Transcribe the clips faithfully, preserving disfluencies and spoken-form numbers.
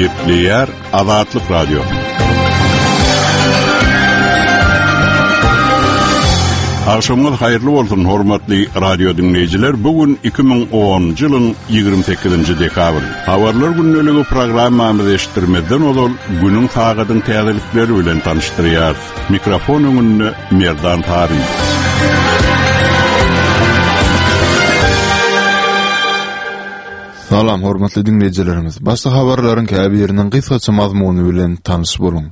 Gepleyer Azatlyk Radio. Akşamlar hayırlı olsun hormatly radio dinleyijiler. Bugün iki bin onuncu ýylyň ýygrimi sekizinji dekabr. Habarlar günnöligi programmamyzy eşitdirmeden olal günüň sagadyň täzelikleri bilen tanıştyrýar. Mikrofon öňünde Merdan Tari. Salam hormatly dinleyijilerimiz. Başda habarlaryň käbi ýerinden gysgaça mazmuny bilen tanyş boluň.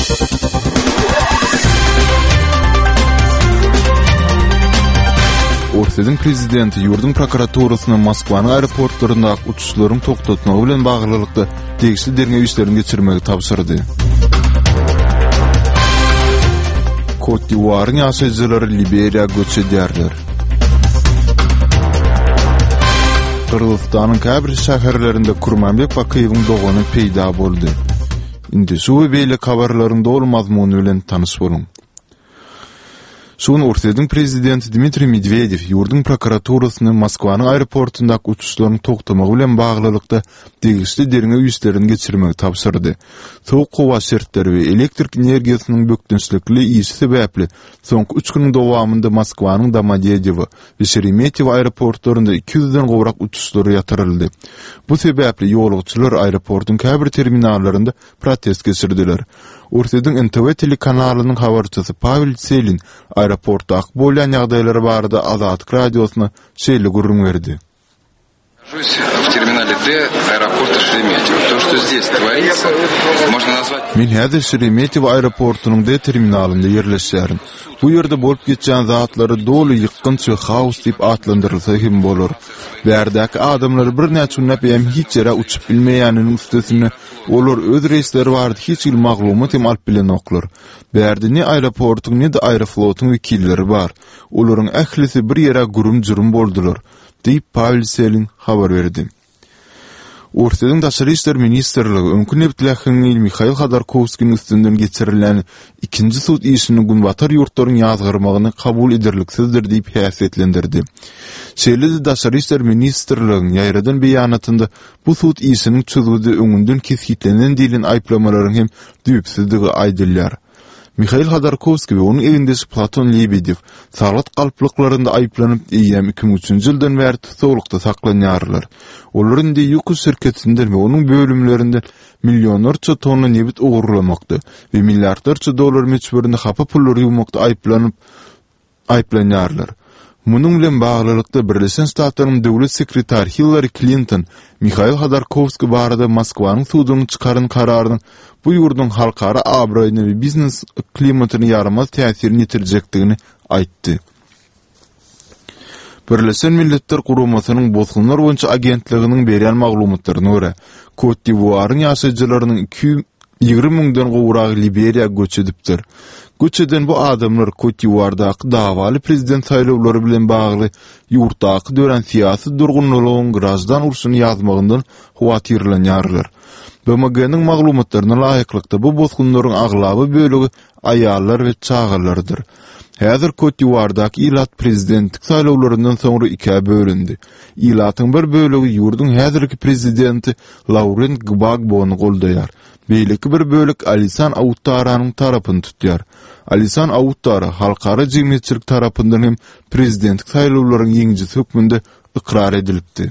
Ortadan prezidenti yurdun prokuraturasyna Moskwanyň aeroportlarynda uçuşlaryň toktatmagy bilen baglylykda tegişli derňe işlerini geçirmegi tapşyrdy. Cote d'Ivoire'ň ýaşaýjylary Liberiýa göç edýärler. Kırgızstanyň käbir şäherlerinde Kurmanbek Bakiýewiň dogany peýda boldy. Indi şu beýle habarlaryň dolu mazmuny bilen tanyş boluň. Şuň ortadan prezidenti Dmitri Medvedev yurdun prokuraturasyny Moskwanyň aeroportunda uçuşlaryň toktamagy bilen baglylykda tegişli derňe işlerini geçirmegi tapşyrdy. Soğuk gowa şertleri we elektrik energiýasynyň bökdünçlikli ýyşy sebäpli soňky üç güniň dowamında Moskwanyň Domodedowo we Sheremetyevo aeroportlarynda iki yüzden gowrak uçuşlary ýatyryldy. Bu sebäpli ýolguçylar aeroportyň käbir terminallarynda protest geçirdiler. Ortadan N T V telekanalynyň habarçysy Pavel Selin aeroportda bolýan ýagdaýlary barada Azatlyk radiosyna şeýle gurrun berdi. В терминале Д аэропорта Шереметьево. То, что здесь творится, можно назвать... Men häzir Sheremetyevo aeroportunyň D terminalynda ýerleşýärim. Bu ýerde bolup geçýän zatlary dolu ýykgynç we haus diýip atlandyrylsa hem bolar. Bärdäki adamlar bir näçe näp hem hiç ýere uçup bilmeýäniniň üstesine olar öz reisleri bardy, hiç il maglumat hem alyp bilen oklar. Bärde ne aeroportuň ne de Aeroflotyň wekilleri bar. Olaryň ählisi bir ýere gurum-jurum boldular. Deyip Pavel Selin habar verdi. Ortadan Daşary işler ministrligi öňkü nebitlähini Mikhail Khodorkovskiň üstünden geçirilen ikinji sud işini Günbatar ýurtlaryň ýazgyrmagyny kabul ederliksizdir diýip häsiýetlendirdi. Şeýle Daşary işler ministrligiň ýaýradan beýanatynda bu sud işiniň çözüldü öňünden kesgitlenen diýilen aýplamalaryň hem düýpsizligi aýdylýar. Mikhail Khodorkovskiy we onuň egindesi Platon Lebedev saglat galplyklарynda aýplanyp ýa iki bin üçünji ýyldan bäri tutulykda saklanýarlar. Olaryň da ýokul şirketinden we onuň bölümlerinde milyonlarça tonna nebit ogurlamakda we milliardarça dollar meçberinde hapa pullary ýumakda aýplanyp aýplanýarlar. Munyň bilen baglylykda Birleşen Ştatlaryň döwlet sekretary Hillary Clinton Mikhail Khodorkovskiy barada Moskwanyň sudynyň çykaryn kararynyň bu ýurdun halkara abraýyny we biznes klimatyny ýaramaz täsirini ýetirjekdigini aýtdy. Birleşen Milletler Guramasynyň bozgunlar boýunça agentliginiň berýän maglumatlaryna görä, Cote d'Ivoire'ň ýaşaýjylarynyň iki yüz ýygrimi miňden gowrak Liberiýa göç edipdir. Göç eden bu adamlar Cote d'Ivoire'daky dawaly prezident saýlawlary bilen bagly ýurtdaky dören siýasy durgunlygyň grajdan urşuny ýazmagyndan howatyrlanýarlar. B M G'niň maglumatlaryna laýyklykda bu bozgunlaryň aglaby bölegi aýallar we çağalardyr. Häzir Cote d'Ivoire'daky ilat prezidentlik saýlawlaryndan soňra ikiye bölündi. Ilatyň bir bölegi ýurdun häzirki prezidenti Laurent Gbagbo'ny goldaýar. Beýleki bir bölük Alisan Ouattaranyň tarapyny tutýar. Alisan Ouattara halkara jemgyýetçilik tarapyndan hem prezidentlik saýlawlarynyň ýeňjisi hökmünde ikrar edilipdi.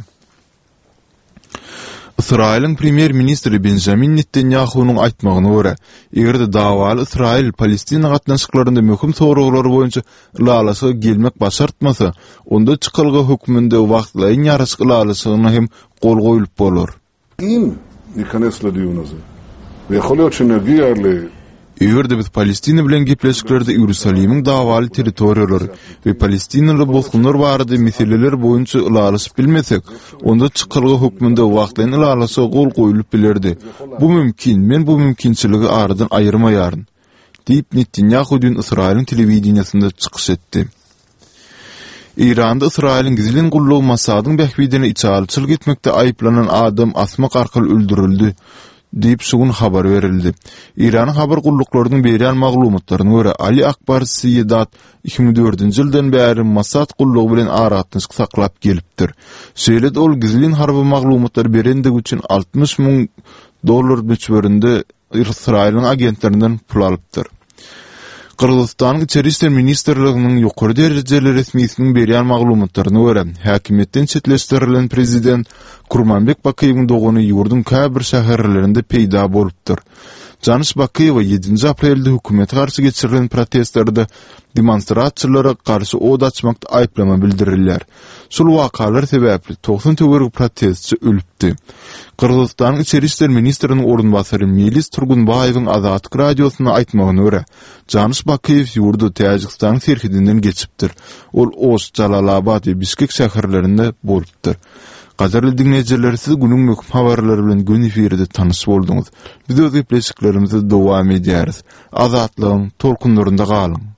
İsrail'in premier ministri Benjamin Netanyahu'nun aýtmagyna görä, egerde dawaly İsrail Palestina gatnaşyklarynda möhüm soraglar boýunça ýalasy gelmek başartmasa, onda çykylgy hökmünde wagtlaýyn ýaraşyk ýalasyna hem gol goýulyp bolar. Im ýykanes ladiýun azy. Ve ýaly çynagyar le Egerde biz Palestina bilen gepleşiklerde Ýerusalimiň dawaly territoriýalary we Palestinaly bozgunlar barady meseleler boýunça ýalaşyp bilmesek, onda çykylgy hökmünde wagtlaýyn ýalasy gol goýulyp bilerdi. Bu mümkin, men bu mümkinçiligi aradan aýyrmaýaryn, diýip Netanyahu dün Israil'in telewizionyasynda çykyş etdi. İranda İsrail'in gizlin gullugy Mosaddyň bähbidine içalçylyk etmekde aýplanan adam asmak arkaly öldürildi. Deyip şugun haber verildi. İran'ın haber gulluklarynyň berýän maglumatlaryna görä Ali Akbar Siyedat iki bin dördünji ýyldan bäri Mossad gullugy bilen aratyşyk saklap gelipdir. Şeýle ol gizlin harby maglumatlar berendigi üçin altmış miň dollar müçberinde İsrail'in agentlerinden pul alypdyr. Kırgızstan'ın İçeri İşler Ministerliğinin ýokary derejeli resmiýetiniň berýän maglumatlaryna görä, häkimetden çetleşdirilen prezident Kurmanbek Bakiýewiň dogany ýurdun käbir şäherlerinde peýda bolupdyr. Janyş Bakiýew ýedinji aprelde hökümete garşy geçirilen protestlarda demonstratsiýalara garşy od açmakda aýplama bildirilýär. Şol wakalar sebäpli doksan töwerlik protestçi ölüpdi. Kırgızstanyň İçeri İşler Ministriniň orunbasary Melis Turgunbaýewiň Azatlyk radiosyna aýtmagyna görä, Janyş Bakiýew ýurdu Täjikistanyň serhidinden geçipdir. Ol Oş, Jalalabad we Bişkek şäherlerinde bolupdyr. Gaderli dinleyijiler, siz günüň möhüm habarlary bilen gün efirinde tanış bolduňyz. Biz öz epleşiklerimizi dowam edýäris. Azatlygyň tolkunlarynda galyň.